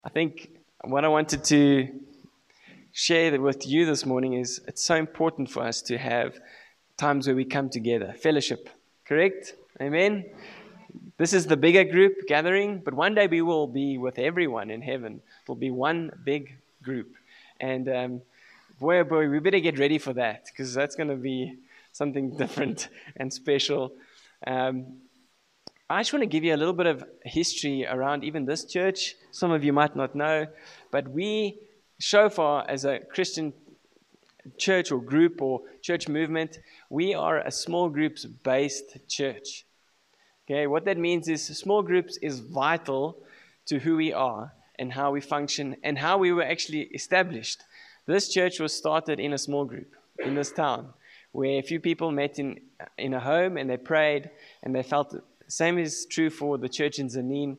I think what I wanted to share with you this morning is it's so important for us to have times where we come together, fellowship, correct? Amen? This is the bigger group gathering, but one day we will be with everyone in heaven. It'll be one big group. And boy, oh boy, we better get ready for that because that's going to be something different and special. I just want to give you a little bit of history around even this church. Some of you might not know, but we, Shofar, as a Christian church or group or church movement, we are a small groups based church. Okay, what that means is small groups is vital to who we are and how we function and how we were actually established. This church was started in a small group in this town where a few people met in a home and they prayed and they felt same is true for the church in Zanin.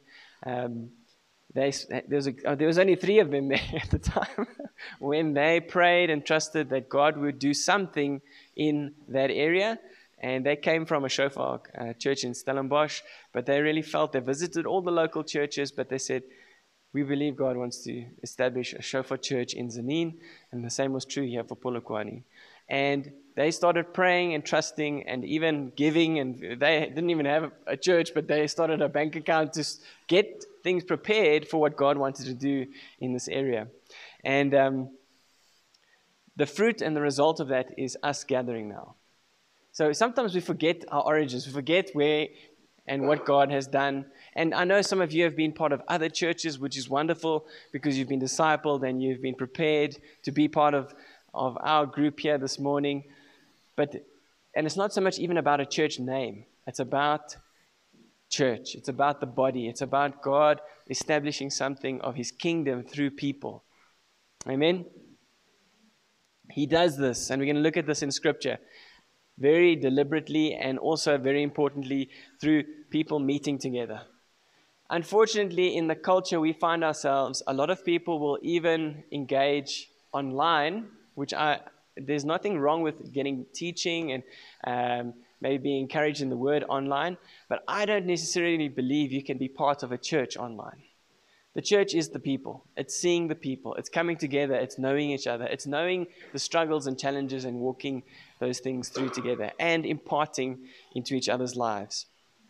There was only 3 of them there at the time when they prayed and trusted that God would do something in that area. And they came from a Shofar church in Stellenbosch, but they really felt they visited all the local churches, but they said, we believe God wants to establish a Shofar church in Zanin, and the same was true here for Polokwane. And they started praying and trusting and even giving, and they didn't even have a church, but they started a bank account to get things prepared for what God wanted to do in this area. And the fruit and the result of that is us gathering now. So sometimes we forget our origins, we forget where and what God has done. And I know some of you have been part of other churches, which is wonderful because you've been discipled and you've been prepared to be part of our group here this morning. And it's not so much even about a church name. It's about church. It's about the body. It's about God establishing something of His kingdom through people. Amen? He does this, and we're going to look at this in Scripture very deliberately and also very importantly through people meeting together. Unfortunately, in the culture we find ourselves, a lot of people will even engage online, which there's nothing wrong with getting teaching and maybe being encouraged in the word online, but I don't necessarily believe you can be part of a church online. The church is the people. It's seeing the people. It's coming together. It's knowing each other. It's knowing the struggles and challenges and walking those things through together and imparting into each other's lives.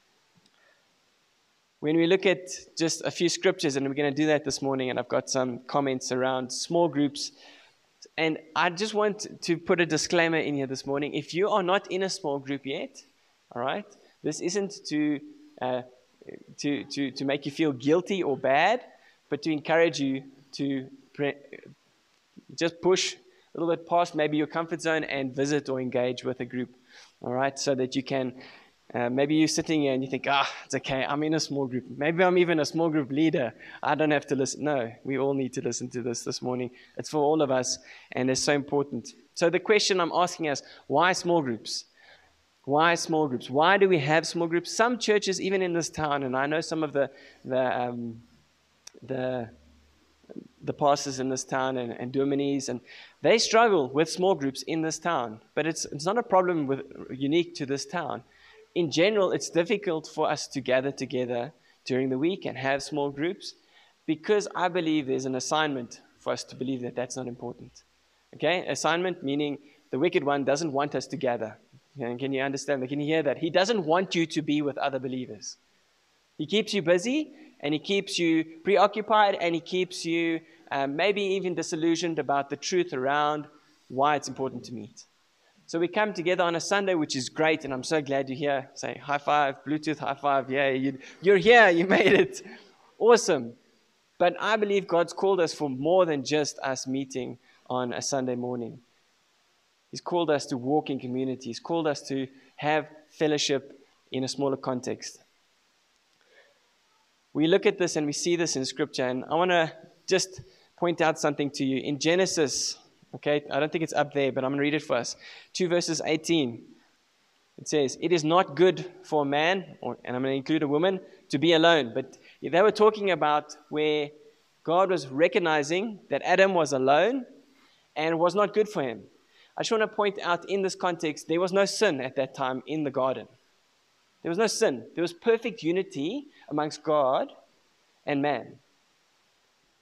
When we look at just a few scriptures, and we're going to do that this morning, and I've got some comments around small groups. And I just want to put a disclaimer in here this morning. If you are not in a small group yet, all right, this isn't to make you feel guilty or bad, but to encourage you to just push a little bit past maybe your comfort zone and visit or engage with a group, all right, so that you can, maybe you're sitting here and you think, it's okay, I'm in a small group. Maybe I'm even a small group leader. I don't have to listen. No, we all need to listen to this morning. It's for all of us, and it's so important. So the question I'm asking us, why small groups? Why small groups? Why do we have small groups? Some churches, even in this town, and I know some of the pastors in this town and dominies, and they struggle with small groups in this town. But it's not a problem unique to this town. In general, it's difficult for us to gather together during the week and have small groups because I believe there's an assignment for us to believe that that's not important. Okay? Assignment meaning the wicked one doesn't want us to gather. Can you understand? Can you hear that? He doesn't want you to be with other believers. He keeps you busy, and he keeps you preoccupied, and he keeps you maybe even disillusioned about the truth around why it's important to meet. So we come together on a Sunday, which is great, and I'm so glad you're here. Say high five, Bluetooth high five. Yeah, you're here. You made it. Awesome. But I believe God's called us for more than just us meeting on a Sunday morning. He's called us to walk in community. He's called us to have fellowship in a smaller context. We look at this and we see this in Scripture, and I want to just point out something to you. In Genesis, okay, I don't think it's up there, but I'm going to read it for us. 2 verses 18. It says, it is not good for a man, and I'm going to include a woman, to be alone. But they were talking about where God was recognizing that Adam was alone and it was not good for him. I just want to point out in this context, there was no sin at that time in the garden. There was no sin. There was perfect unity amongst God and man.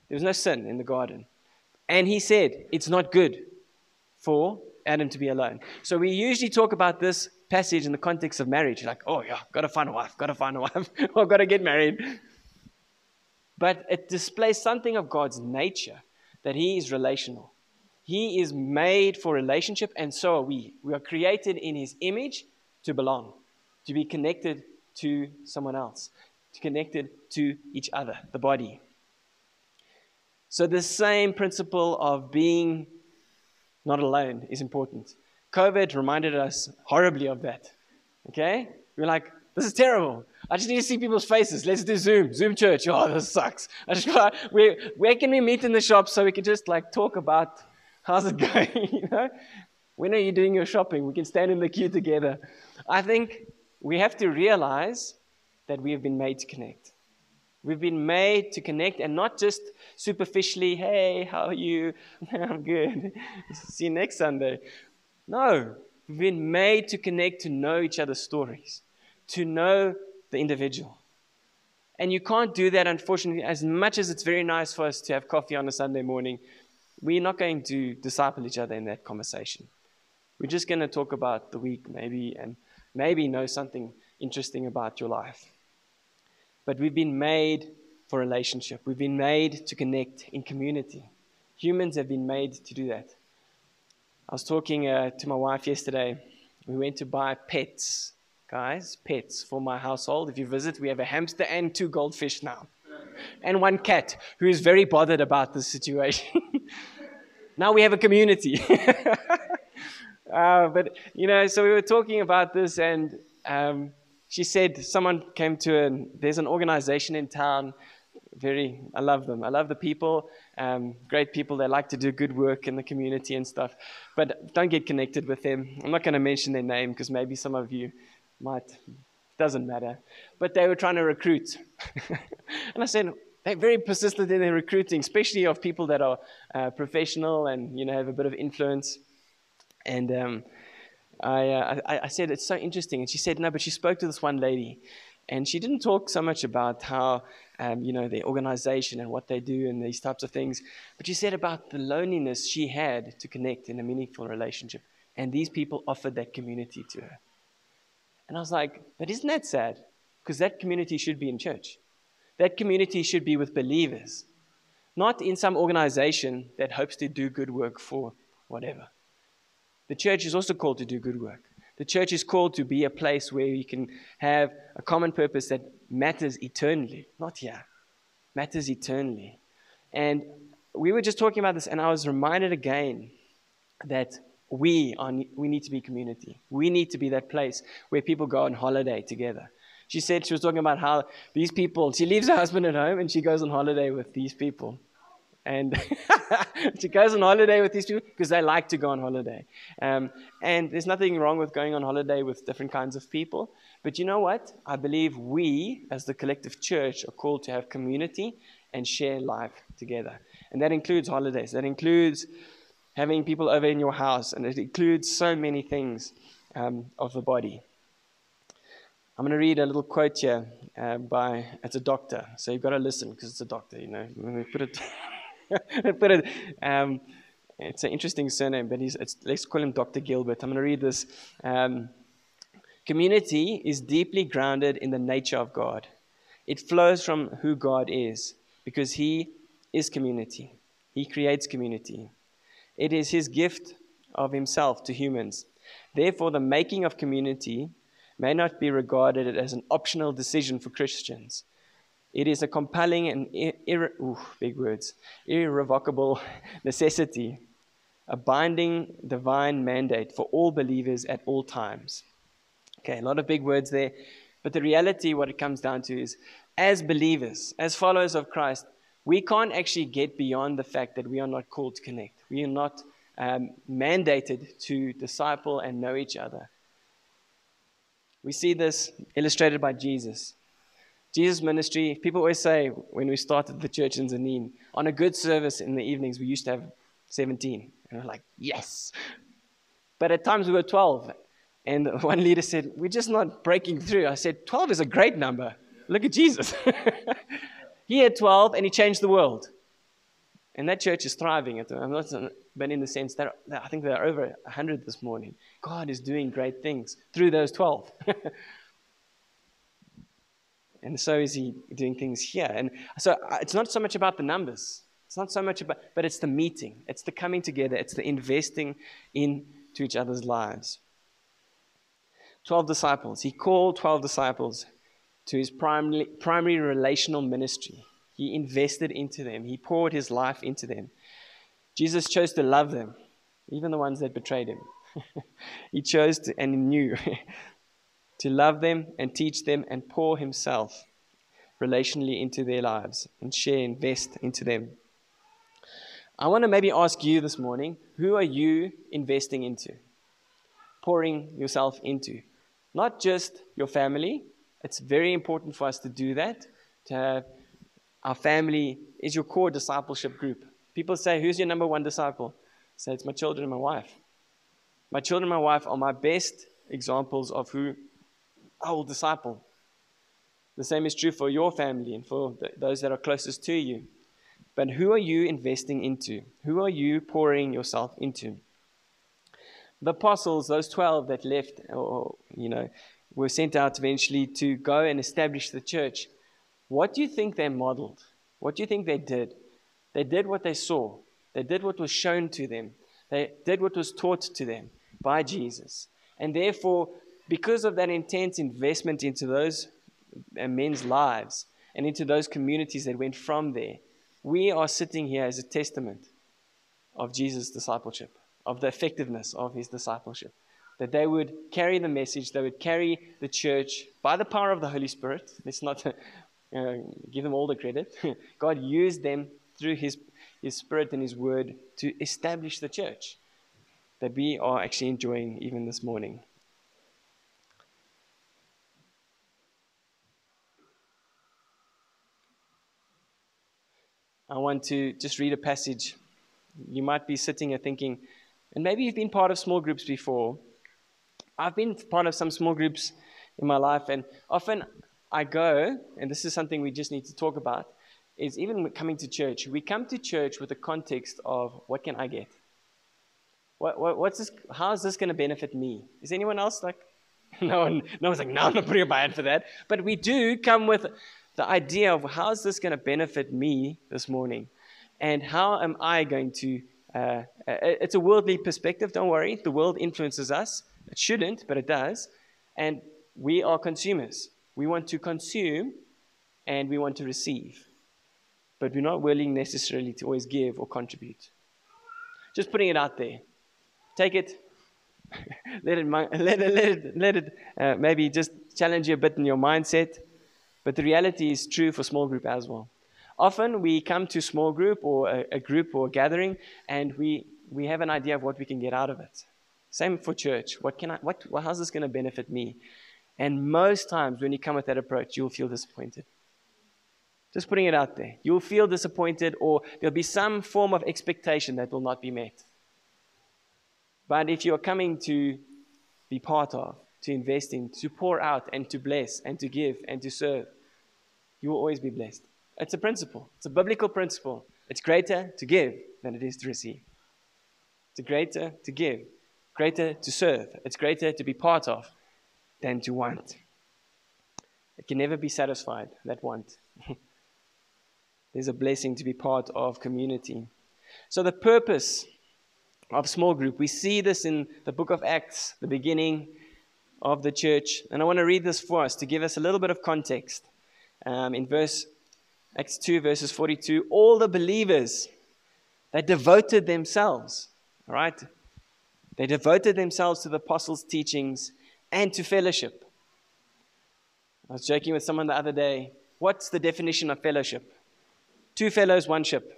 There was no sin in the garden. And he said, it's not good for Adam to be alone. So we usually talk about this passage in the context of marriage. Like, oh yeah, got to find a wife, or got to get married. But it displays something of God's nature, that he is relational. He is made for relationship, and so are we. We are created in his image to belong, to be connected to someone else, to connected to each other, the body. So the same principle of being not alone is important. COVID reminded us horribly of that. Okay? We're like, this is terrible. I just need to see people's faces. Let's do Zoom church. Oh, this sucks. Where can we meet in the shop so we can just like talk about how's it going? You know? When are you doing your shopping? We can stand in the queue together. I think we have to realize that we have been made to connect. We've been made to connect, and not just superficially, hey, how are you? I'm good. See you next Sunday. No, we've been made to connect, to know each other's stories, to know the individual. And you can't do that, unfortunately, as much as it's very nice for us to have coffee on a Sunday morning. We're not going to disciple each other in that conversation. We're just going to talk about the week maybe, and maybe know something interesting about your life. But we've been made for relationship. We've been made to connect in community. Humans have been made to do that. I was talking to my wife yesterday. We went to buy pets, guys, pets for my household. If you visit, we have a hamster and 2 goldfish now. And 1 cat who is very bothered about this situation. Now we have a community. But, so we were talking about this, and she said someone came to there's an organization in town. I love them. I love the people, great people. They like to do good work in the community and stuff. But don't get connected with them. I'm not going to mention their name because maybe some of you might. Doesn't matter. But they were trying to recruit. And I said, they're very persistent in their recruiting, especially of people that are professional and, have a bit of influence. And I said, it's so interesting. And she said, no, but she spoke to this one lady. And she didn't talk so much about how, their organization and what they do and these types of things. But she said about the loneliness she had to connect in a meaningful relationship. And these people offered that community to her. And I was like, but isn't that sad? Because that community should be in church. That community should be with believers. Not in some organization that hopes to do good work for whatever. The church is also called to do good work. The church is called to be a place where you can have a common purpose that matters eternally. Not here. Matters eternally. And we were just talking about this, and I was reminded again that we need to be community. We need to be that place where people go on holiday together. She said she was talking about how these people, she leaves her husband at home and she goes on holiday with these people. And she goes on holiday with these people because they like to go on holiday. And there's nothing wrong with going on holiday with different kinds of people. But you know what? I believe we, as the collective church, are called to have community and share life together. And that includes holidays. That includes having people over in your house. And it includes so many things of the body. I'm going to read a little quote here it's a doctor. So you've got to listen because it's a doctor, When we put it... it's an interesting surname, but let's call him Dr. Gilbert. I'm going to read this. Community is deeply grounded in the nature of God. It flows from who God is, because He is community. He creates community. It is His gift of Himself to humans. Therefore, the making of community may not be regarded as an optional decision for Christians. It is a compelling and irrevocable necessity, a binding divine mandate for all believers at all times. Okay, a lot of big words there, but the reality, what it comes down to is, as believers, as followers of Christ, we can't actually get beyond the fact that we are not called to connect. We are not mandated to disciple and know each other. We see this illustrated by Jesus. Jesus' ministry, people always say, when we started the church in Zanin, on a good service in the evenings, we used to have 17. And we're like, yes. But at times we were 12. And one leader said, we're just not breaking through. I said, 12 is a great number. Look at Jesus. He had 12 and he changed the world. And that church is thriving. I'm not, but in the sense that I think there are over 100 this morning. God is doing great things through those 12. And so is he doing things here. And so it's not so much about the numbers. It's not so much about, but it's the meeting. It's the coming together. It's the investing into each other's lives. 12 disciples. He called 12 disciples to his primary relational ministry. He invested into them. He poured his life into them. Jesus chose to love them, even the ones that betrayed him. He chose to, and he knew to love them and teach them and pour himself relationally into their lives and invest into them. I want to maybe ask you this morning, who are you investing into? Pouring yourself into? Not just your family. It's very important for us to do that, to have our family is your core discipleship group. People say, who's your number one disciple? I say, it's my children and my wife. My children and my wife are my best examples of who I will disciple. The same is true for your family and for those that are closest to you. But who are you investing into? Who are you pouring yourself into? The apostles, those 12 that left, were sent out eventually to go and establish the church. What do you think they modeled? What do you think they did? They did what they saw. They did what was shown to them. They did what was taught to them by Jesus. And therefore, because of that intense investment into those men's lives and into those communities that went from there, we are sitting here as a testament of Jesus' discipleship, of the effectiveness of his discipleship. That they would carry the message, they would carry the church by the power of the Holy Spirit. Let's not give them all the credit. God used them through his Spirit and his word to establish the church that we are actually enjoying even this morning. I want to just read a passage. You might be sitting here thinking, and maybe you've been part of small groups before. I've been part of some small groups in my life, and often I go, and this is something we just need to talk about, is even coming to church. We come to church with the context of, what can I get? What's this? How is this going to benefit me? Is anyone else like, no one's like, no, I'm not putting up my hand for that. But we do come with the idea of, how is this going to benefit me this morning? And how am I going to, it's a worldly perspective, don't worry. The world influences us. It shouldn't, but it does. And we are consumers. We want to consume and we want to receive. But we're not willing necessarily to always give or contribute. Just putting it out there. Take it. let it maybe just challenge you a bit in your mindset. But the reality is true for small group as well. Often we come to small group or a group or a gathering, and we have an idea of what we can get out of it. Same for church. How's this going to benefit me? And most times when you come with that approach, you'll feel disappointed. Just putting it out there. You'll feel disappointed, or there'll be some form of expectation that will not be met. But if you're coming to be part of, to invest in, to pour out and to bless and to give and to serve, you will always be blessed. It's a principle. It's a biblical principle. It's greater to give than it is to receive. It's greater to give, greater to serve. It's greater to be part of than to want. It can never be satisfied, that want. There's a blessing to be part of community. So the purpose of small group, we see this in the book of Acts, the beginning of the church. And I want to read this for us to give us a little bit of context. In Acts 2, verses 42, all the believers, they devoted themselves, all right? They devoted themselves to the apostles' teachings and to fellowship. I was joking with someone the other day. What's the definition of fellowship? Two fellows, one ship.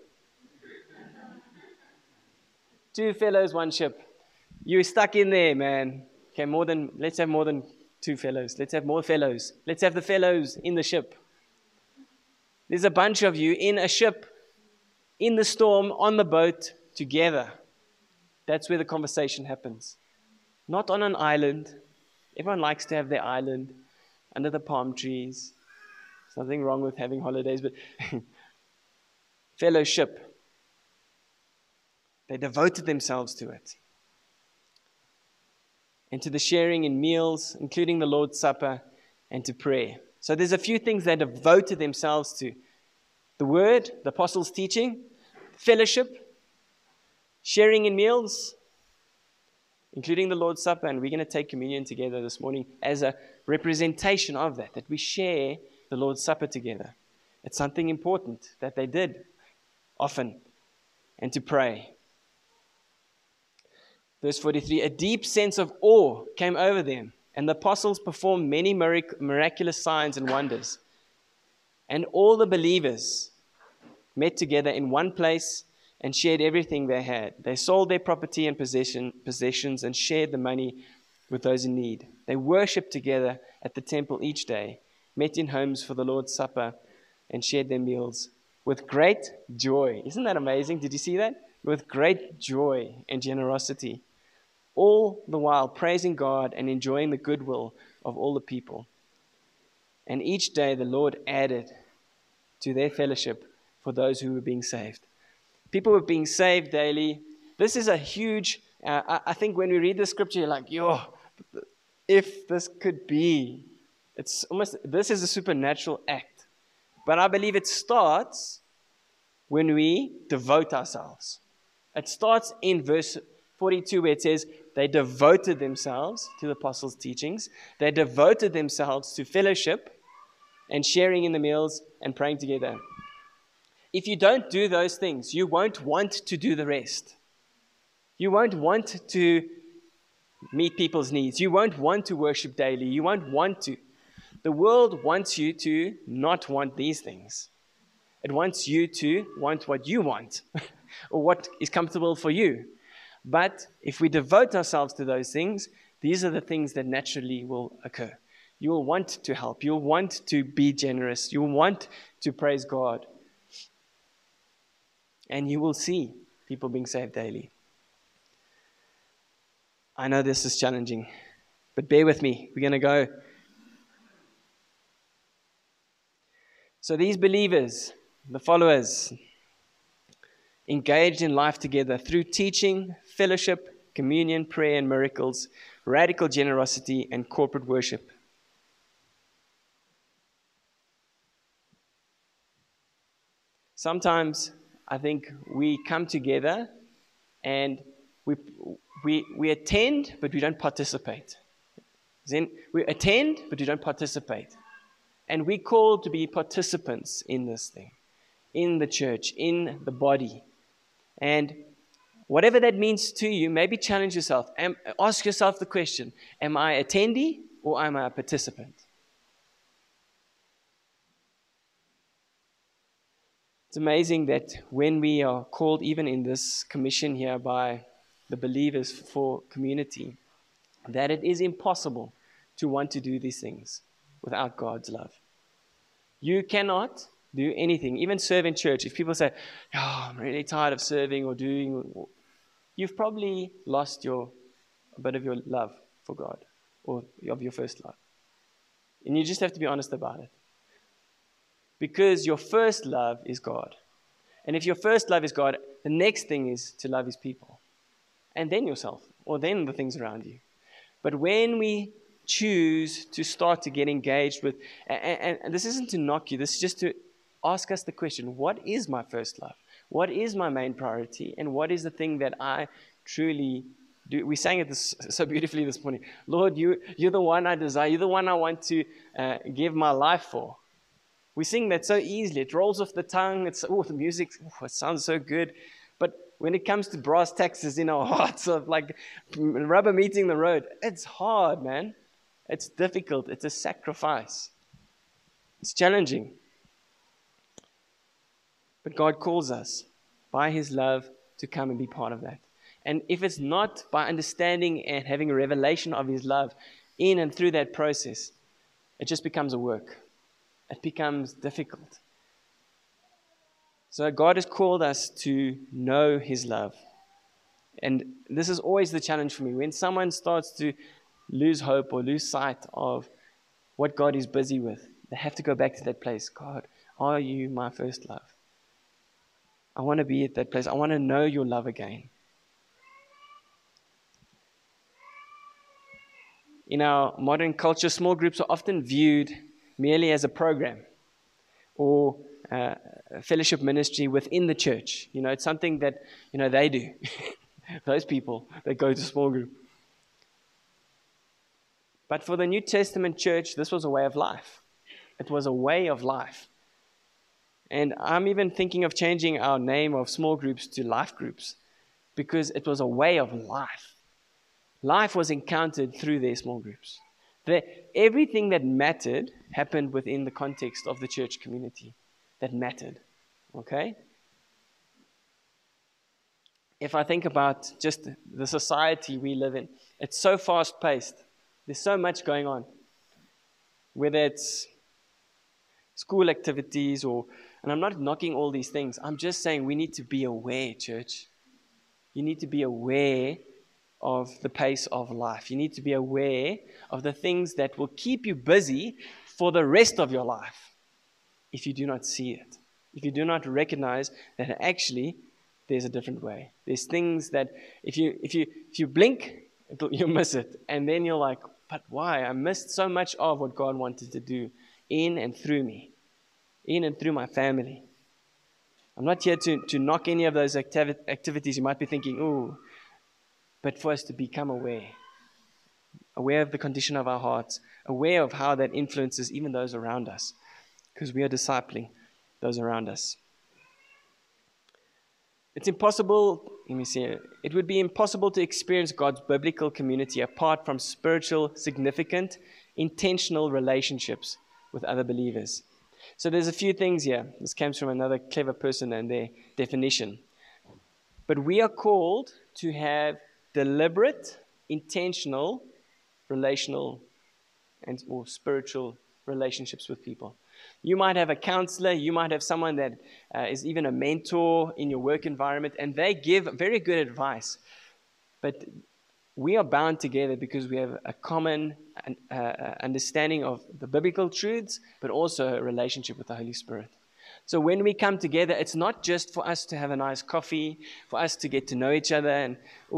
Two fellows, one ship. You're stuck in there, man. Okay, let's have more than two fellows. Let's have more fellows. Let's have the fellows in the ship. There's a bunch of you in a ship, in the storm, on the boat, together. That's where the conversation happens. Not on an island. Everyone likes to have their island under the palm trees. There's nothing wrong with having holidays, but fellowship. They devoted themselves to it. And to the sharing in meals, including the Lord's Supper, and to prayer. So there's a few things they devoted themselves to. The Word, the Apostles' teaching, fellowship, sharing in meals, including the Lord's Supper, and we're going to take communion together this morning as a representation of that we share the Lord's Supper together. It's something important that they did often, and to pray. Verse 43, a deep sense of awe came over them, and the apostles performed many miraculous signs and wonders. And all the believers met together in one place and shared everything they had. They sold their property and possessions and shared the money with those in need. They worshipped together at the temple each day, met in homes for the Lord's Supper, and shared their meals with great joy. Isn't that amazing? Did you see that? With great joy and generosity. All the while praising God and enjoying the goodwill of all the people. And each day the Lord added to their fellowship for those who were being saved. People were being saved daily. This is a huge, I think when we read the scripture, you're like, if this could be, this is a supernatural act. But I believe it starts when we devote ourselves. It starts in verse 42 where it says, they devoted themselves to the apostles' teachings. They devoted themselves to fellowship and sharing in the meals and praying together. If you don't do those things, you won't want to do the rest. You won't want to meet people's needs. You won't want to worship daily. You won't want to. The world wants you to not want these things. It wants you to want what you want or what is comfortable for you. But if we devote ourselves to those things, these are the things that naturally will occur. You will want to help. You'll want to be generous. You'll want to praise God. And you will see people being saved daily. I know this is challenging, but bear with me. We're going to go. So these believers, the followers, engaged in life together through teaching, fellowship, communion, prayer, and miracles, radical generosity, and corporate worship. Sometimes I think we come together and we attend, but we don't participate. Then we attend, but we don't participate. And we're called to be participants in this thing, in the church, in the body. And whatever that means to you, maybe challenge yourself. Ask yourself the question, am I an attendee or am I a participant? It's amazing that when we are called, even in this commission here by the believers for community, that it is impossible to want to do these things without God's love. You cannot do anything, even serve in church. If people say, I'm really tired of serving or doing, you've probably lost a bit of your love for God or of your first love. And you just have to be honest about it. Because your first love is God. And if your first love is God, the next thing is to love His people. And then yourself, or then the things around you. But when we choose to start to get engaged with, and this isn't to knock you, this is just to ask us the question, what is my first love? What is my main priority? And what is the thing that I truly do? We sang it so beautifully this morning. Lord, you're the one I desire. You're the one I want to give my life for. We sing that so easily. It rolls off the tongue. The music, it sounds so good. But when it comes to brass taxes in our hearts of like rubber meeting the road, it's hard, man. It's difficult. It's a sacrifice. It's challenging. But God calls us by His love to come and be part of that. And if it's not by understanding and having a revelation of His love in and through that process, it just becomes a work. It becomes difficult. So God has called us to know His love. And this is always the challenge for me. When someone starts to lose hope or lose sight of what God is busy with, they have to go back to that place. God, are you my first love? I want to be at that place. I want to know your love again. in our modern culture, small groups are often viewed merely as a program or a fellowship ministry within the church. It's something that, they do. Those people that go to small group. But for the New Testament church, this was a way of life. It was a way of life. And I'm even thinking of changing our name of small groups to life groups, because it was a way of life. Life was encountered through their small groups. Everything that mattered happened within the context of the church community that mattered. Okay? If I think about just the society we live in, it's so fast-paced. There's so much going on. Whether it's school activities and I'm not knocking all these things. I'm just saying we need to be aware, church. You need to be aware of the pace of life. You need to be aware of the things that will keep you busy for the rest of your life if you do not see it. If you do not recognize that actually there's a different way. There's things that if you blink, you'll miss it. And then you're like, but why? I missed so much of what God wanted to do in and through me, in and through my family. I'm not here to knock any of those activities. You might be thinking, ooh, but for us to become aware of the condition of our hearts, aware of how that influences even those around us, because we are discipling those around us. It's impossible, it would be impossible to experience God's biblical community apart from spiritual, significant, intentional relationships with other believers. So there's a few things here. This comes from another clever person and their definition. But we are called to have deliberate, intentional, relational, or spiritual relationships with people. You might have a counselor, you might have someone that is even a mentor in your work environment, and they give very good advice. But we are bound together because we have a common understanding of the biblical truths, but also a relationship with the Holy Spirit. So when we come together, it's not just for us to have a nice coffee, for us to get to know each other, and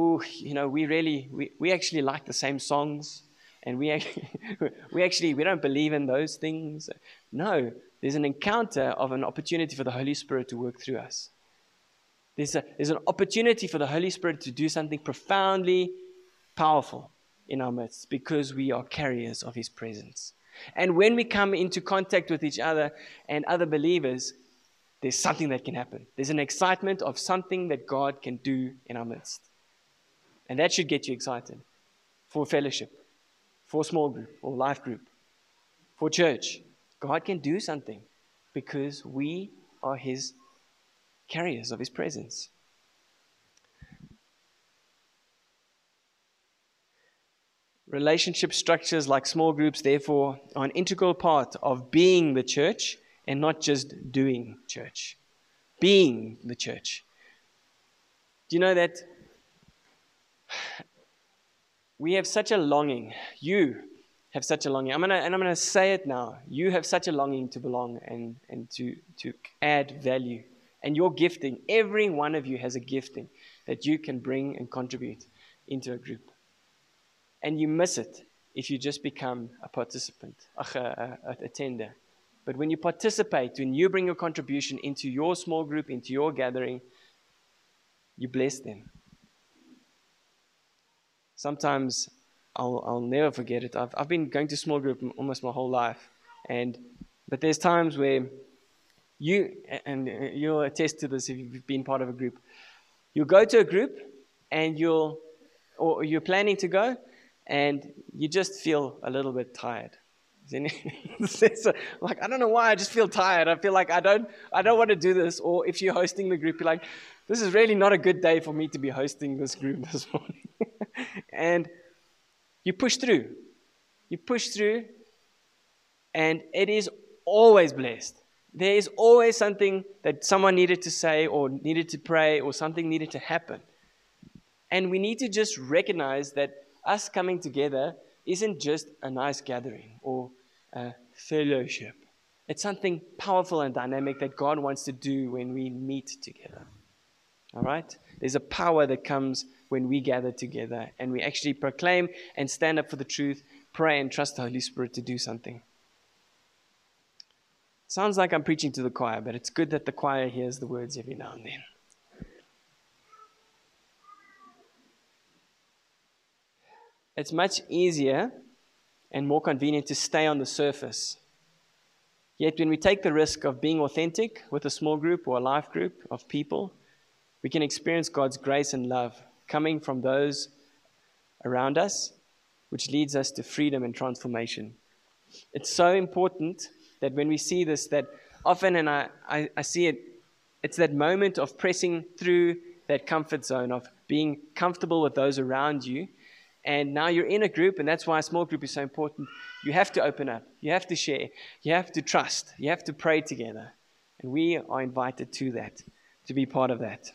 we actually like the same songs, and we don't believe in those things. No, there's an encounter of an opportunity for the Holy Spirit to work through us. There's an opportunity for the Holy Spirit to do something profoundly powerful in our midst because we are carriers of His presence. And when we come into contact with each other and other believers, there's something that can happen. There's an excitement of something that God can do in our midst. And that should get you excited for fellowship, for small group or life group, for church. God can do something because we are His carriers of His presence. Relationship structures like small groups, therefore, are an integral part of being the church and not just doing church. Being the church. Do you know that we have such a longing? You have such a longing. I'm gonna say it now. You have such a longing to belong and to add value. And your gifting, every one of you has a gifting that you can bring and contribute into a group. And you miss it if you just become a participant, a attender. But when you participate, when you bring your contribution into your small group, into your gathering, you bless them. Sometimes I'll never forget it. I've been going to small group almost my whole life, but there's times where you'll attest to this if you've been part of a group. You'll go to a group and you're planning to go, and you just feel a little bit tired. Like, I don't know why, I just feel tired. I feel like I don't want to do this. Or if you're hosting the group, you're like, this is really not a good day for me to be hosting this group this morning. And you push through. You push through, and it is always blessed. There is always something that someone needed to say or needed to pray or something needed to happen. And we need to just recognize that us coming together isn't just a nice gathering or a fellowship. It's something powerful and dynamic that God wants to do when we meet together. All right? There's a power that comes when we gather together and we actually proclaim and stand up for the truth, pray and trust the Holy Spirit to do something. Sounds like I'm preaching to the choir, but it's good that the choir hears the words every now and then. It's much easier and more convenient to stay on the surface. Yet when we take the risk of being authentic with a small group or a life group of people, we can experience God's grace and love coming from those around us, which leads us to freedom and transformation. It's so important that when we see this, that often, and I see it, it's that moment of pressing through that comfort zone, of being comfortable with those around you. And now you're in a group, and that's why a small group is so important. You have to open up. You have to share. You have to trust. You have to pray together. And we are invited to that, to be part of that.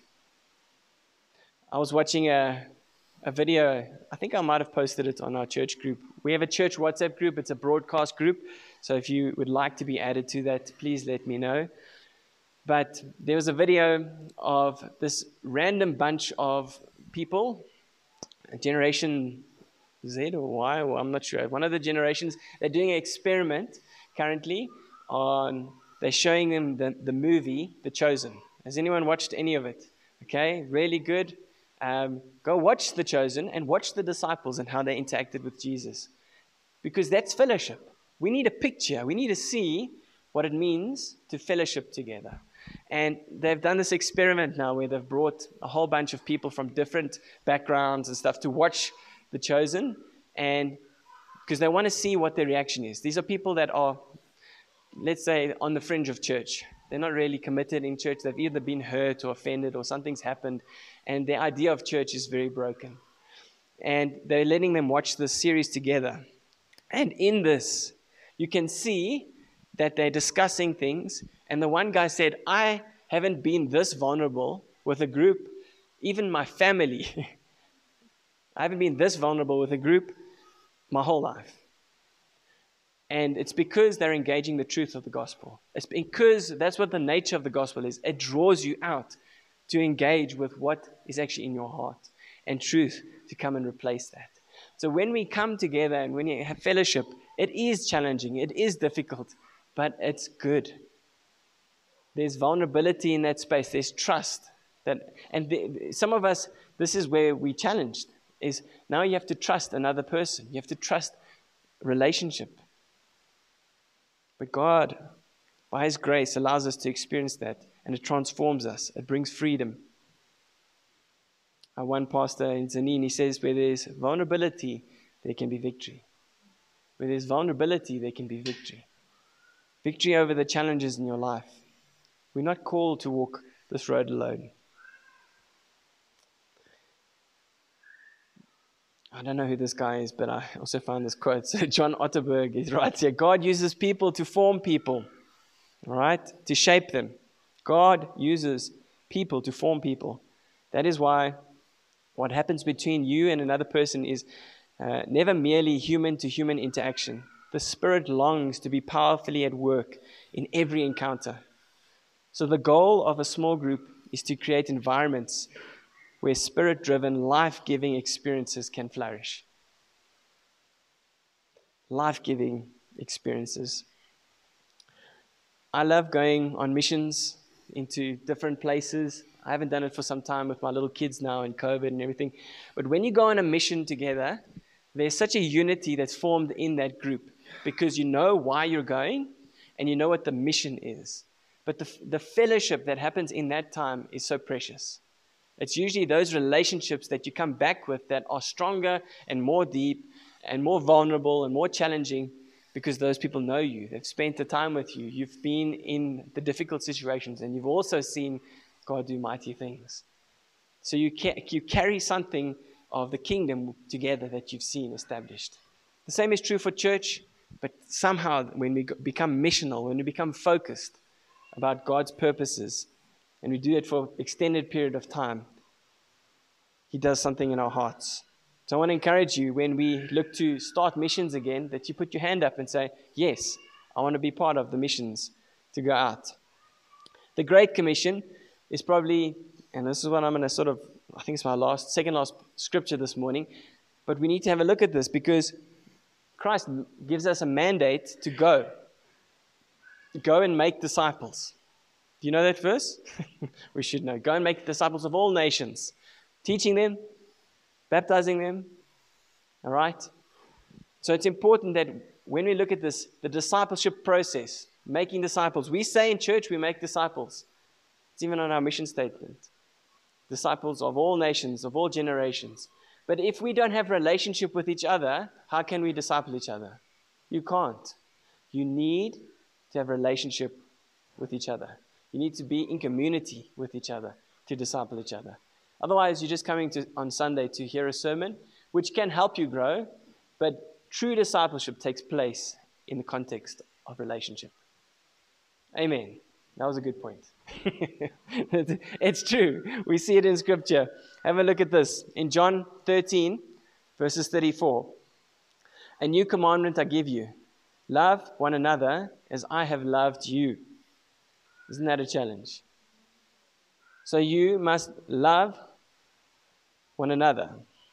I was watching a video. I think I might have posted it on our church group. We have a church WhatsApp group. It's a broadcast group. So if you would like to be added to that, please let me know. But there was a video of this random bunch of people, Generation Z or Y, or I'm not sure. One of the generations, they're doing an experiment currently on, they're showing them the movie, The Chosen. Has anyone watched any of it? Okay, really good. Go watch The Chosen and watch the disciples and how they interacted with Jesus. Because that's fellowship. We need a picture. We need to see what it means to fellowship together. And they've done this experiment now where they've brought a whole bunch of people from different backgrounds and stuff to watch The Chosen, and because they want to see what their reaction is. These are people that are, let's say, on the fringe of church. They're not really committed in church. They've either been hurt or offended or something's happened, and their idea of church is very broken. And they're letting them watch this series together. And in this, you can see that they're discussing things. And the one guy said, I haven't been this vulnerable with a group, even my family. I haven't been this vulnerable with a group my whole life. And it's because they're engaging the truth of the gospel. It's because that's what the nature of the gospel is. It draws you out to engage with what is actually in your heart and truth to come and replace that. So when we come together and when you have fellowship, it is challenging, it is difficult, but it's good. There's vulnerability in that space. There's trust. Some of us, this is where we challenged, is now you have to trust another person. You have to trust relationship. But God, by His grace, allows us to experience that, and it transforms us. It brings freedom. One pastor in Zanin, he says, where there's vulnerability, there can be victory. Where there's vulnerability, there can be victory. Victory over the challenges in your life. We're not called to walk this road alone. I don't know who this guy is, but I also found this quote. So John Otterberg, he writes here, God uses people to form people, all right, to shape them. God uses people to form people. That is why what happens between you and another person is never merely human-to-human interaction. The Spirit longs to be powerfully at work in every encounter. So the goal of a small group is to create environments where Spirit-driven, life-giving experiences can flourish. Life-giving experiences. I love going on missions into different places. I haven't done it for some time with my little kids now and COVID and everything. But when you go on a mission together, there's such a unity that's formed in that group because you know why you're going and you know what the mission is. But the fellowship that happens in that time is so precious. It's usually those relationships that you come back with that are stronger and more deep and more vulnerable and more challenging because those people know you. They've spent the time with you. You've been in the difficult situations and you've also seen God do mighty things. So you carry something of the kingdom together that you've seen established. The same is true for church, but somehow when we become missional, when we become focused about God's purposes, and we do it for an extended period of time, He does something in our hearts. So I want to encourage you when we look to start missions again, that you put your hand up and say, yes, I want to be part of the missions to go out. The Great Commission is probably and this is what I'm going to I think it's my second last scripture this morning, but we need to have a look at this because Christ gives us a mandate to go. Go and make disciples. Do you know that verse? We should know. Go and make disciples of all nations, teaching them, baptizing them. All right? So it's important that when we look at this, the discipleship process, making disciples, we say in church we make disciples. It's even on our mission statement. Disciples of all nations, of all generations. But if we don't have a relationship with each other, how can we disciple each other? You can't. You need to have a relationship with each other. You need to be in community with each other to disciple each other. Otherwise, you're just coming on Sunday to hear a sermon, which can help you grow, but true discipleship takes place in the context of relationship. Amen. That was a good point. It's true. We see it in Scripture. Have a look at this. In John 13, verses 34. A new commandment I give you. Love one another as I have loved you. Isn't that a challenge? So you must love one another.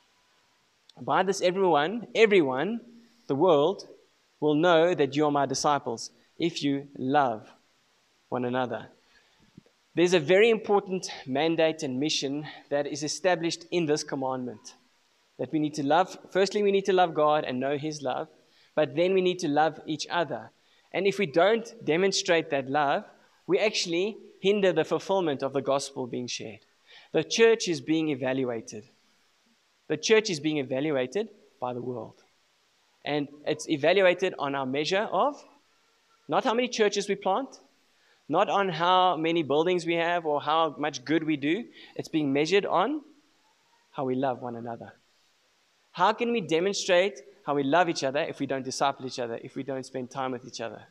By this everyone, the world, will know that you are my disciples if you love one another. There's a very important mandate and mission that is established in this commandment. That we need to love, firstly we need to love God and know His love, but then we need to love each other. And if we don't demonstrate that love, we actually hinder the fulfillment of the gospel being shared. The church is being evaluated. The church is being evaluated by the world. And it's evaluated on our measure of not how many churches we plant, not on how many buildings we have or how much good we do. It's being measured on how we love one another. How can we demonstrate how we love each other if we don't disciple each other, if we don't spend time with each other?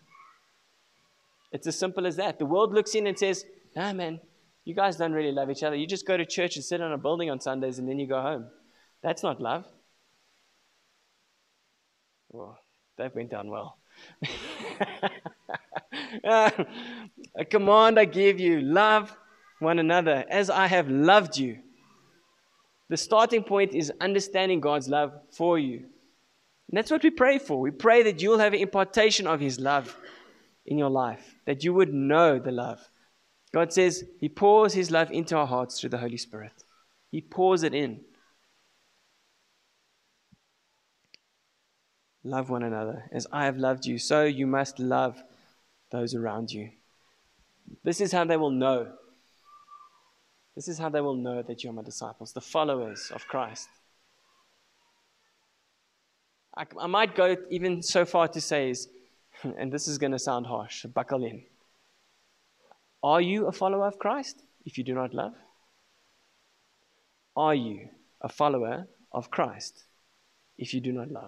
It's as simple as that. The world looks in and says, "Nah, man, you guys don't really love each other. You just go to church and sit on a building on Sundays and then you go home." That's not love. Oh, that went down well. A command I give you, love one another as I have loved you. The starting point is understanding God's love for you. And that's what we pray for. We pray that you'll have an impartation of His love in your life, that you would know the love. God says He pours His love into our hearts through the Holy Spirit. He pours it in. Love one another as I have loved you, so you must love those around you. This is how they will know. This is how they will know that you are my disciples, the followers of Christ. I might go even so far to say, and this is going to sound harsh, buckle in. Are you a follower of Christ if you do not love? Are you a follower of Christ if you do not love?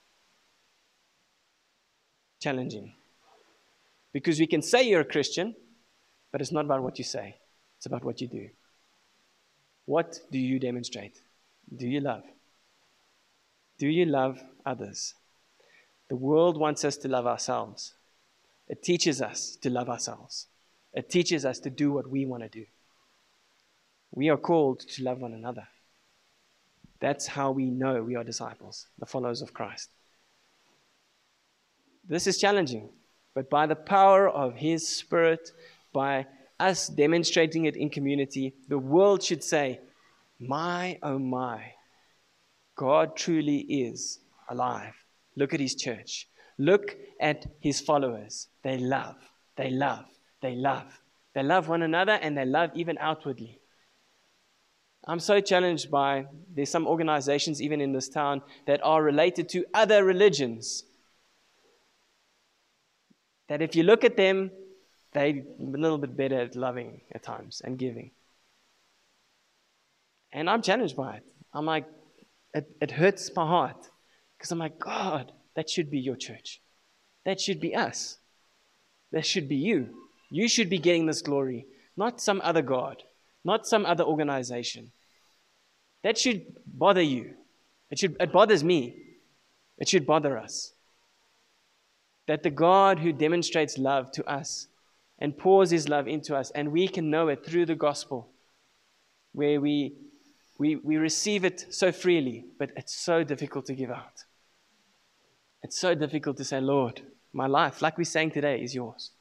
Challenging. Because we can say you're a Christian, but it's not about what you say. It's about what you do. What do you demonstrate? Do you love? Do you love others? The world wants us to love ourselves. It teaches us to love ourselves. It teaches us to do what we want to do. We are called to love one another. That's how we know we are disciples, the followers of Christ. This is challenging, but by the power of His Spirit, by us demonstrating it in community, the world should say, "My, oh my, God truly is alive. Look at His church. Look at His followers. They love, they love, they love. They love one another and they love even outwardly." I'm so challenged by, there's some organizations even in this town that are related to other religions. That if you look at them, they're a little bit better at loving at times and giving. And I'm challenged by it. I'm like, it hurts my heart. Because I'm like, God, that should be your church. That should be us. That should be you. You should be getting this glory, not some other God, not some other organization. That should bother you. It bothers me. It should bother us. That the God who demonstrates love to us and pours His love into us, and we can know it through the gospel, where we receive it so freely, but it's so difficult to give out. It's so difficult to say, Lord, my life, like we're saying today, is yours.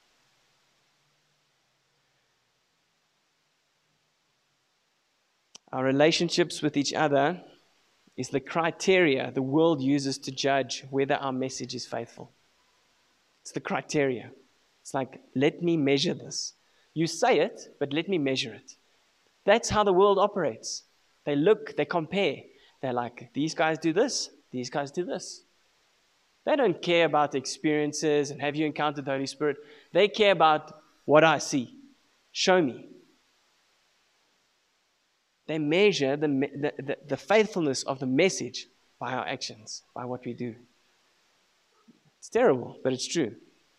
Our relationships with each other is the criteria the world uses to judge whether our message is faithful. It's the criteria. It's like, let me measure this. You say it, but let me measure it. That's how the world operates. They look, they compare. They're like, these guys do this, these guys do this. They don't care about the experiences and have you encountered the Holy Spirit. They care about what I see. Show me. They measure the faithfulness of the message by our actions, by what we do. It's terrible, but it's true.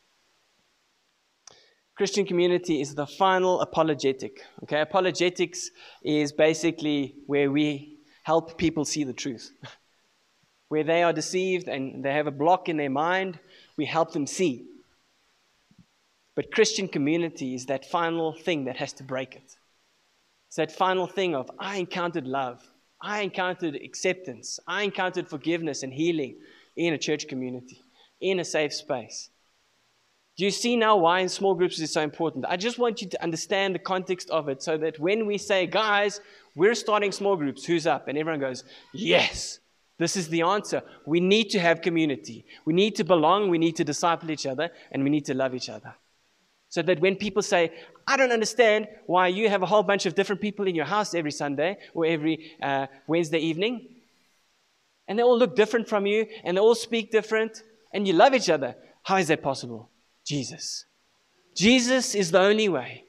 Christian community is the final apologetic. Okay, apologetics is basically where we help people see the truth. Where they are deceived and they have a block in their mind, we help them see. But Christian community is that final thing that has to break it. It's that final thing of, I encountered love. I encountered acceptance. I encountered forgiveness and healing in a church community, in a safe space. Do you see now why in small groups is so important? I just want you to understand the context of it so that when we say, guys, we're starting small groups, who's up? And everyone goes, yes, this is the answer. We need to have community. We need to belong. We need to disciple each other. And we need to love each other. So that when people say, I don't understand why you have a whole bunch of different people in your house every Sunday or every Wednesday evening, and they all look different from you, and they all speak different, and you love each other. How is that possible? Jesus. Jesus is the only way.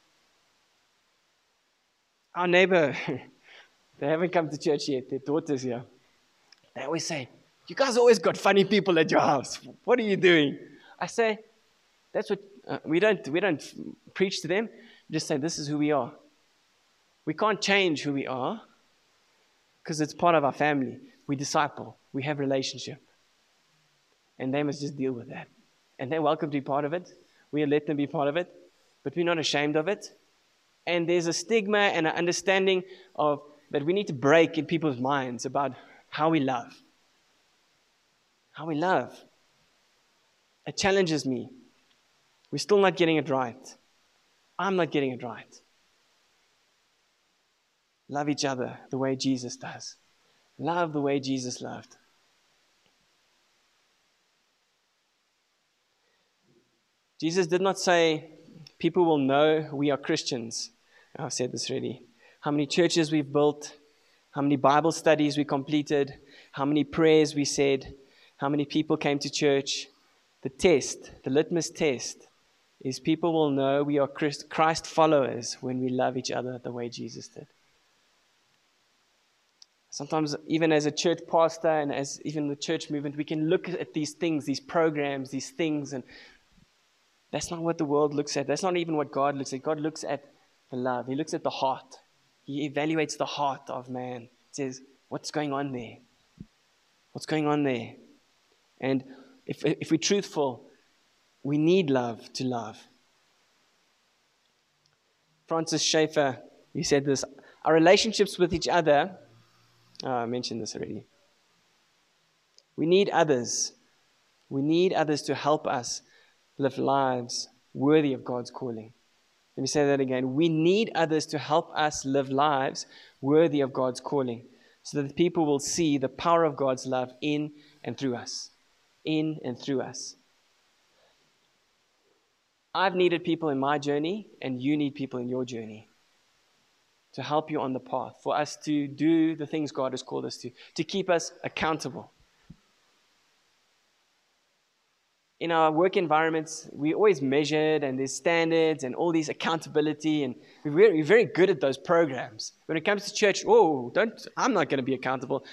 Our neighbor, they haven't come to church yet. Their daughter's here. They always say, you guys always got funny people at your house. What are you doing? I say, that's what we don't preach to them. We just say, this is who we are. We can't change who we are because it's part of our family. We disciple. We have relationship. And they must just deal with that. And they're welcome to be part of it. We let them be part of it. But we're not ashamed of it. And there's a stigma and an understanding of that we need to break in people's minds about how we love. How we love. It challenges me. We're still not getting it right. I'm not getting it right. Love each other the way Jesus does. Love the way Jesus loved. Jesus did not say, people will know we are Christians. I've said this already. How many churches we've built, how many Bible studies we completed, how many prayers we said, how many people came to church. The test, the litmus test, is people will know we are Christ followers when we love each other the way Jesus did. Sometimes, even as a church pastor and as even the church movement, we can look at these things, these programs, these things, and that's not what the world looks at. That's not even what God looks at. God looks at the love. He looks at the heart. He evaluates the heart of man. He says, what's going on there? What's going on there? And if we're truthful, we need love to love. Francis Schaeffer, he said this, our relationships with each other, I mentioned this already. We need others. We need others to help us live lives worthy of God's calling. Let me say that again. We need others to help us live lives worthy of God's calling so that people will see the power of God's love in and through us. In and through us. I've needed people in my journey, and you need people in your journey to help you on the path, for us to do the things God has called us to keep us accountable. In our work environments, we're always measured, and there's standards and all these accountability, and we're very good at those programs. When it comes to church, I'm not going to be accountable.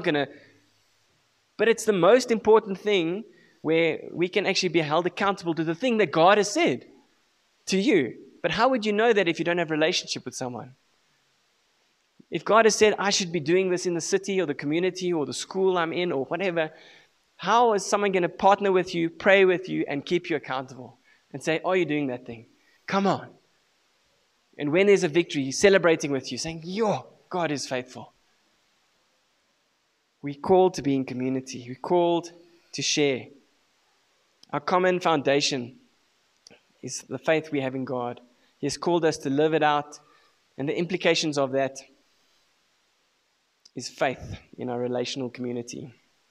But it's the most important thing where we can actually be held accountable to the thing that God has said to you. But how would you know that if you don't have a relationship with someone? If God has said, I should be doing this in the city or the community or the school I'm in or whatever, how is someone going to partner with you, pray with you, and keep you accountable and say, are you doing that thing? Come on. And when there's a victory, celebrating with you, saying, yo, God is faithful. We're called to be in community. We're called to share. Our common foundation is the faith we have in God. He has called us to live it out. And the implications of that is faith in our relational community.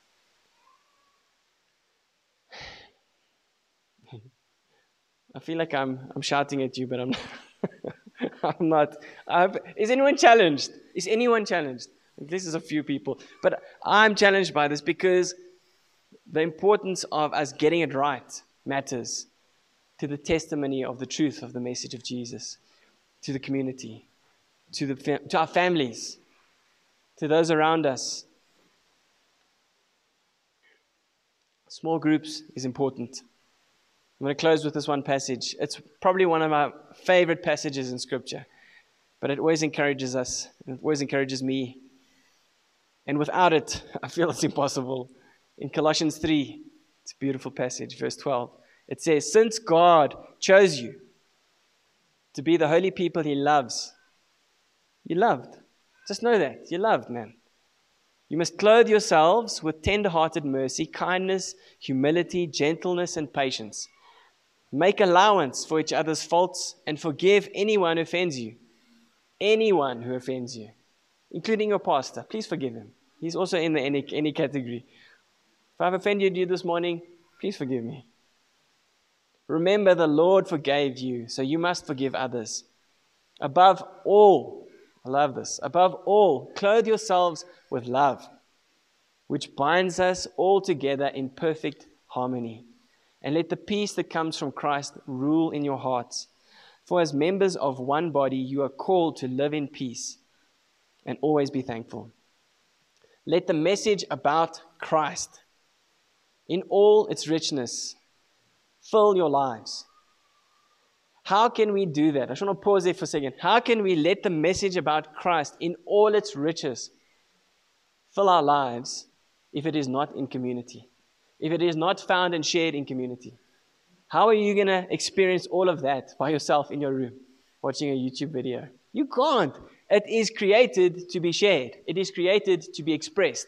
I feel like I'm shouting at you, but I'm I'm not. Is anyone challenged? Is anyone challenged? This is a few people. But I'm challenged by this because the importance of us getting it right matters to the testimony of the truth of the message of Jesus, to the community, to our families, to those around us. Small groups is important. I'm going to close with this one passage. It's probably one of my favorite passages in Scripture, but it always encourages us, and it always encourages me. And without it, I feel it's impossible. In Colossians 3, it's a beautiful passage, verse 12. It says, since God chose you to be the holy people He loves, you're loved. Just know that. You're loved, man. You must clothe yourselves with tender-hearted mercy, kindness, humility, gentleness, and patience. Make allowance for each other's faults and forgive anyone who offends you. Anyone who offends you, including your pastor. Please forgive him. He's also in the any category. If I've offended you this morning, please forgive me. Remember, the Lord forgave you, so you must forgive others. Above all, I love this, above all, clothe yourselves with love, which binds us all together in perfect harmony. And let the peace that comes from Christ rule in your hearts. For as members of one body, you are called to live in peace and always be thankful. Let the message about Christ, in all its richness, fill your lives. How can we do that? I just want to pause there for a second. How can we let the message about Christ, in all its riches, fill our lives if it is not in community? If it is not found and shared in community? How are you going to experience all of that by yourself in your room, watching a YouTube video? You can't. It is created to be shared. It is created to be expressed.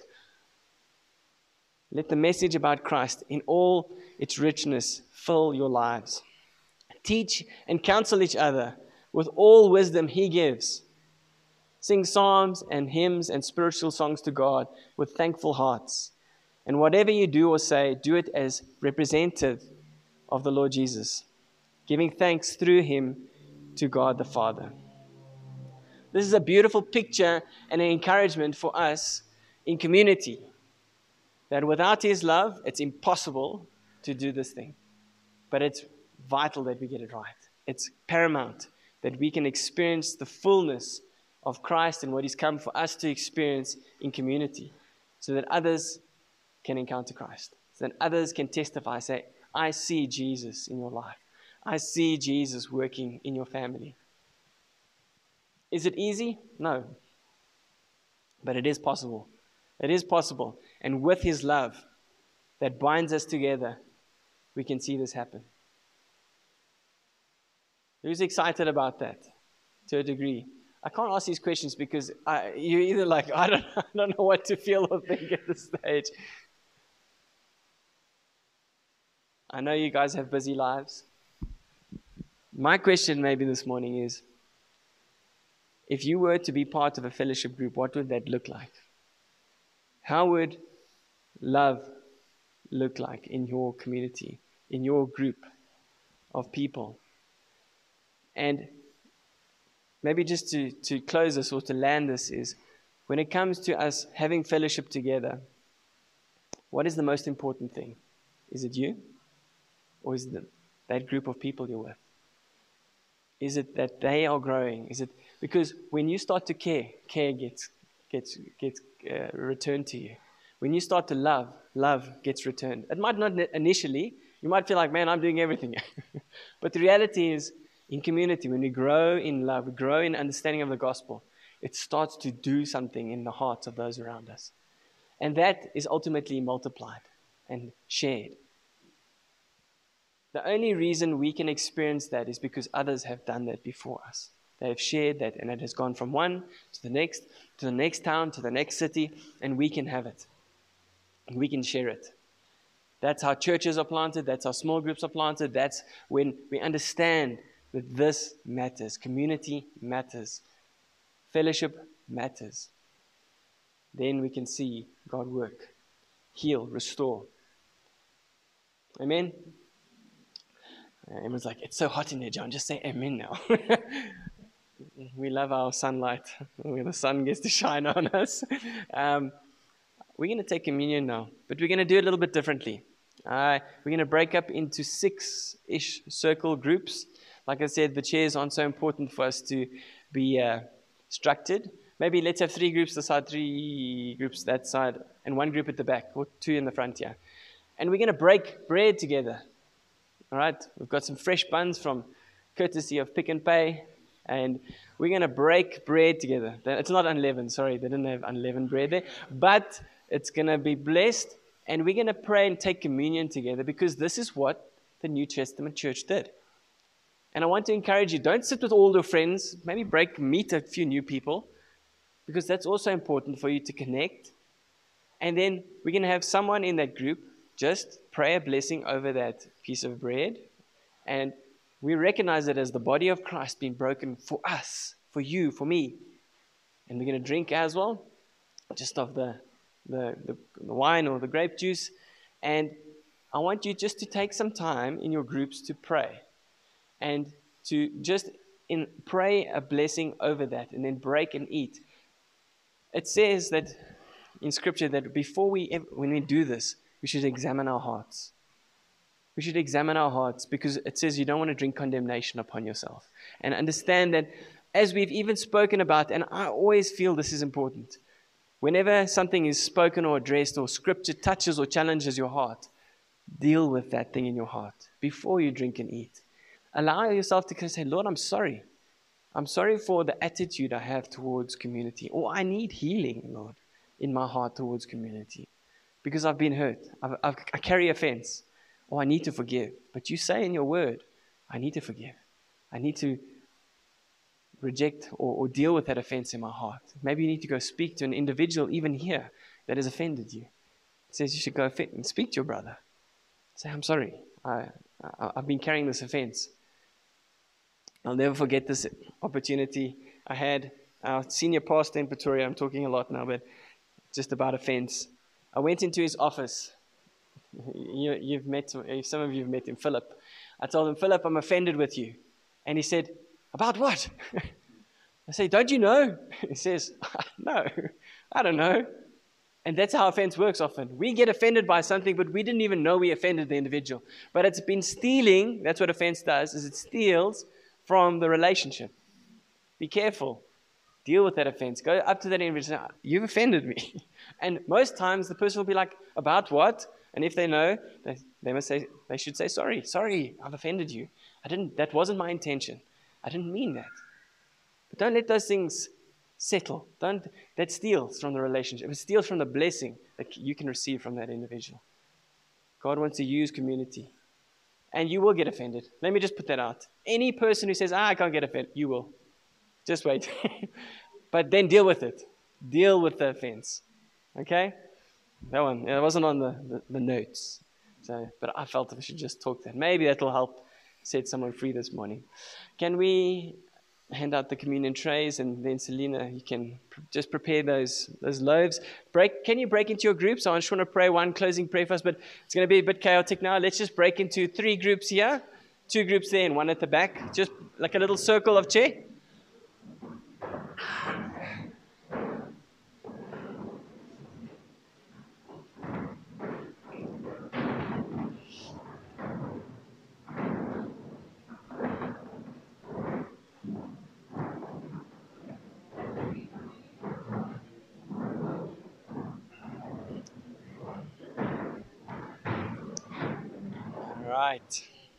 Let the message about Christ in all its richness fill your lives. Teach and counsel each other with all wisdom He gives. Sing psalms and hymns and spiritual songs to God with thankful hearts. And whatever you do or say, do it as representative of the Lord Jesus, giving thanks through Him to God the Father. This is a beautiful picture and an encouragement for us in community, that without His love, it's impossible to do this thing. But it's vital that we get it right. It's paramount that we can experience the fullness of Christ and what He's come for us to experience in community, so that others can encounter Christ, so that others can testify, say, I see Jesus in your life. I see Jesus working in your family. Is it easy? No. But it is possible. It is possible. And with His love that binds us together, we can see this happen. Who's excited about that to a degree? I can't ask these questions because you're either like, I don't know what to feel or think at this stage. I know you guys have busy lives. My question maybe this morning is, if you were to be part of a fellowship group, what would that look like? How would love look like in your community, in your group of people? And maybe just to close this or to land this is, when it comes to us having fellowship together, what is the most important thing? Is it you? Or is it that group of people you're with? Is it that they are growing? Is it because when you start to care gets returned to you. When you start to love gets returned. It might not initially. You might feel like, man, I'm doing everything. But the reality is, in community, when we grow in love, we grow in understanding of the gospel, it starts to do something in the hearts of those around us. And that is ultimately multiplied and shared. The only reason we can experience that is because others have done that before us. They have shared that, and it has gone from one to the next town, to the next city, and we can have it. And we can share it. That's how churches are planted. That's how small groups are planted. That's when we understand that this matters. Community matters. Fellowship matters. Then we can see God work, heal, restore. Amen? Everyone's like, it's so hot in here, John. Just say amen now. We love our sunlight, where the sun gets to shine on us. We're going to take communion now, but we're going to do it a little bit differently. We're going to break up into 6-ish circle groups. Like I said, the chairs aren't so important for us to be structured. Maybe let's have 3 groups this side, 3 groups that side, and 1 group at the back, or 2 in the front here. And we're going to break bread together. All right? We've got some fresh buns from courtesy of Pick n Pay, and we're going to break bread together. It's not unleavened, sorry, they didn't have unleavened bread there. But it's going to be blessed, and we're going to pray and take communion together, because this is what the New Testament church did. And I want to encourage you, don't sit with all your friends. Maybe meet a few new people, because that's also important for you to connect. And then we're going to have someone in that group just pray a blessing over that piece of bread. And we recognize it as the body of Christ being broken for us, for you, for me. And we're going to drink as well, just of the wine or the grape juice. And I want you just to take some time in your groups to pray. And to just pray a blessing over that, and then break and eat. It says that in Scripture that when we do this, we should examine our hearts. We should examine our hearts, because it says you don't want to drink condemnation upon yourself. And understand that, as we've even spoken about, and I always feel this is important, whenever something is spoken or addressed or Scripture touches or challenges your heart, deal with that thing in your heart before you drink and eat. Allow yourself to say, Lord, I'm sorry. I'm sorry for the attitude I have towards community. Or I need healing, Lord, in my heart towards community. Because I've been hurt. I carry offense. Or I need to forgive. But you say in your word, I need to forgive. I need to reject or deal with that offense in my heart. Maybe you need to go speak to an individual, even here, that has offended you. It says you should go and speak to your brother. Say, I'm sorry. I've been carrying this offense. I'll never forget this opportunity I had. Our senior pastor in Pretoria, I'm talking a lot now, but just about offense. I went into his office. You've met, some of you have met him, Philip. I told him, Philip, I'm offended with you. And he said, about what? I say, don't you know? He says, no, I don't know. And that's how offense works often. We get offended by something, but we didn't even know we offended the individual. But it's been stealing. That's what offense does, is it steals from the relationship. Be careful. Deal with that offense. Go up to that individual and say, you've offended me. And most times the person will be like, about what? And if they know, they should say, sorry, I've offended you. That wasn't my intention. I didn't mean that. But don't let those things settle. That steals from the relationship. It steals from the blessing that you can receive from that individual. God wants to use community. And you will get offended. Let me just put that out. Any person who says, I can't get offended, you will. Just wait. But then deal with it. Deal with the offense. Okay? That one, it wasn't on the notes. But I felt I should just talk that. Maybe that will help set someone free this morning. Can we hand out the communion trays, and then Selena, you can just prepare those loaves. Can you break into your groups? I just want to pray one closing prayer for us, but it's going to be a bit chaotic now. Let's just break into 3 groups here, 2 groups there, and 1 at the back. Just like a little circle of chair. Right.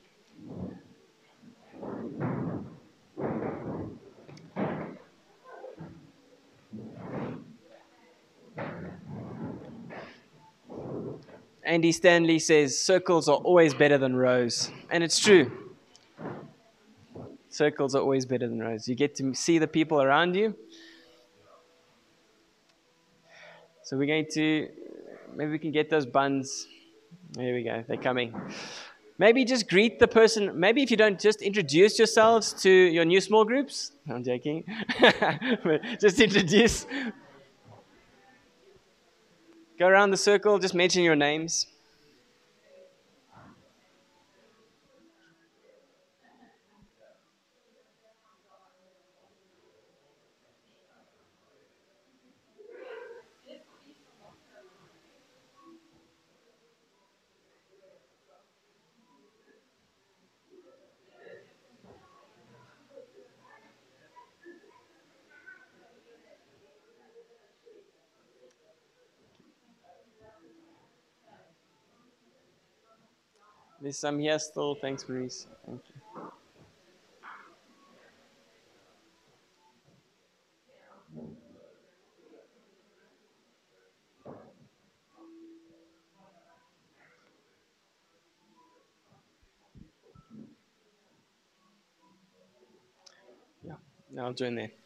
Andy Stanley says circles are always better than rows. And it's true. circles are always better than rows. You get to see the people around you. So we're going to, maybe we can get those buns. There we go, they're coming. Maybe just greet the person. Maybe if you don't, just introduce yourselves to your new small groups. I'm joking. Just introduce. Go around the circle, just mention your names. There's some here still. Thanks, Maurice. Thank you. Yeah, I'll join there.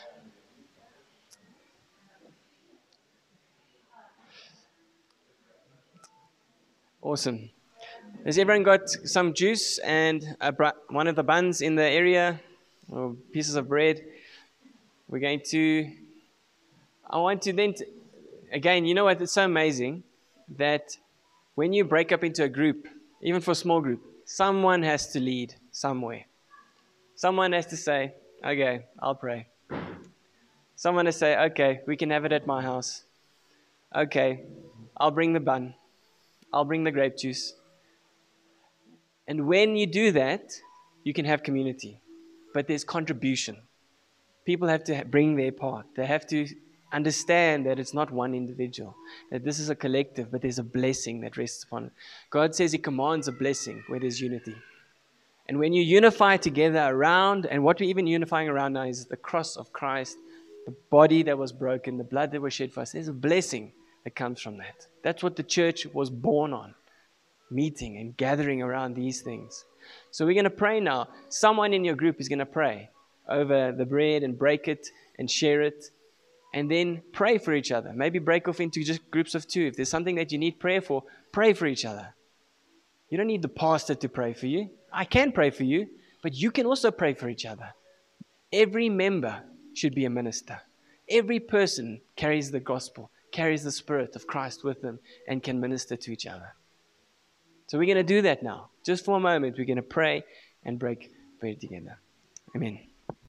Awesome. Has everyone got some juice and one of the buns in the area, or pieces of bread? We're going to, I want to then, again, you know what, it's so amazing that when you break up into a group, even for a small group, someone has to lead somewhere. Someone has to say, okay, I'll pray. Someone has to say, okay, we can have it at my house. Okay, I'll bring the bun. I'll bring the grape juice. And when you do that, you can have community. But there's contribution. People have to bring their part. They have to understand that it's not one individual, that this is a collective, but there's a blessing that rests upon it. God says He commands a blessing where there's unity. And when you unify together around, and what we're even unifying around now is the cross of Christ, the body that was broken, the blood that was shed for us, there's a blessing that comes from that. That's what the church was born on, meeting and gathering around these things. So we're going to pray now. Someone in your group is going to pray over the bread and break it and share it. And then pray for each other. Maybe break off into just groups of 2. If there's something that you need prayer for, pray for each other. You don't need the pastor to pray for you. I can pray for you, but you can also pray for each other. Every member should be a minister. Every person carries the gospel, carries the Spirit of Christ with them, and can minister to each other. So we're going to do that now. Just for a moment, we're going to pray and break bread together. Amen.